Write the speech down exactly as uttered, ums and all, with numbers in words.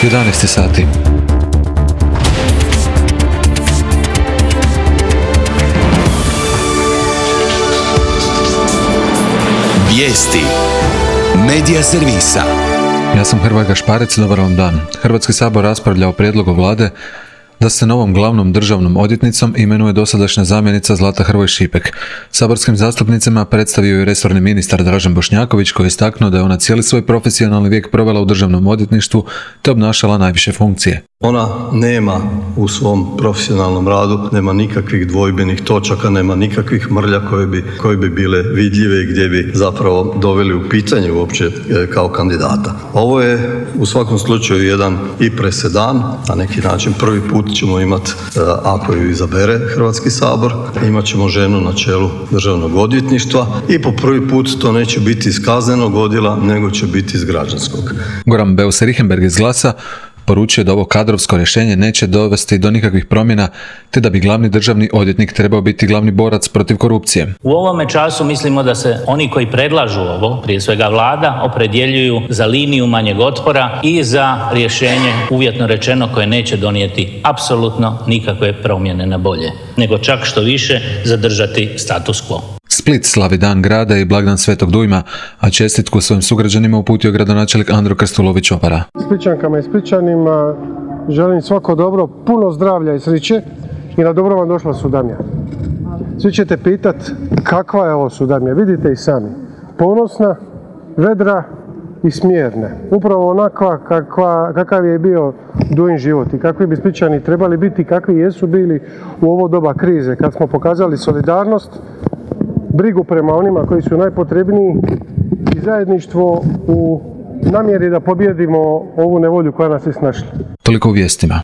jedanaest sati. Vijesti Medija servisa. Ja sam Hrvoje Gašparec, dobar vam dan. Hrvatski sabor raspravlja o prijedlogu vlade da se novom glavnom državnom odvjetnicom imenuje dosadašnja zamjenica Zlata Hrvoj Šipek. Saborskim zastupnicima predstavio je resorni ministar Dražen Bošnjaković, koji je istaknuo da je ona cijeli svoj profesionalni vijek provela u državnom odvjetništvu te obnašala najviše funkcije. Ona nema u svom profesionalnom radu, nema nikakvih dvojbenih točaka, nema nikakvih mrlja koje bi, koje bi bile vidljive i gdje bi zapravo doveli u pitanje uopće kao kandidata. Ovo je u svakom slučaju jedan i presedan, na neki način prvi put ćemo imati, ako ju izabere Hrvatski sabor, imat ćemo ženu na čelu državnog odvjetništva i po prvi put to neće biti iz kaznenog odjela, nego će biti iz građanskog. Goran Beus Richembergh iz Glasa poručio da ovo kadrovsko rješenje neće dovesti do nikakvih promjena, te da bi glavni državni odvjetnik trebao biti glavni borac protiv korupcije. U ovome času mislimo da se oni koji predlažu ovo, prije svega vlada, opredjeljuju za liniju manjeg otpora i za rješenje, uvjetno rečeno, koje neće donijeti apsolutno nikakve promjene na bolje, nego čak što više zadržati status quo. Split slavi dan grada i blagdan Svetog Dujma, a čestitku svojim sugrađanima uputio gradonačelnik Andro Krstulović Opara. Splićankama i Splićanima želim svako dobro, puno zdravlja i sreće i na dobro vam došla Sudamija. Svi ćete pitat kakva je ovo Sudamija, vidite i sami. Ponosna, vedra i smjerna. Upravo onakva kakva, kakav je bio Dujin život i kakvi bi Splićani trebali biti, kakvi jesu bili u ovo doba krize, kad smo pokazali solidarnost, brigu prema onima koji su najpotrebniji i zajedništvo u namjeri da pobijedimo ovu nevolju koja nas je snašla. Toliko u vijestima.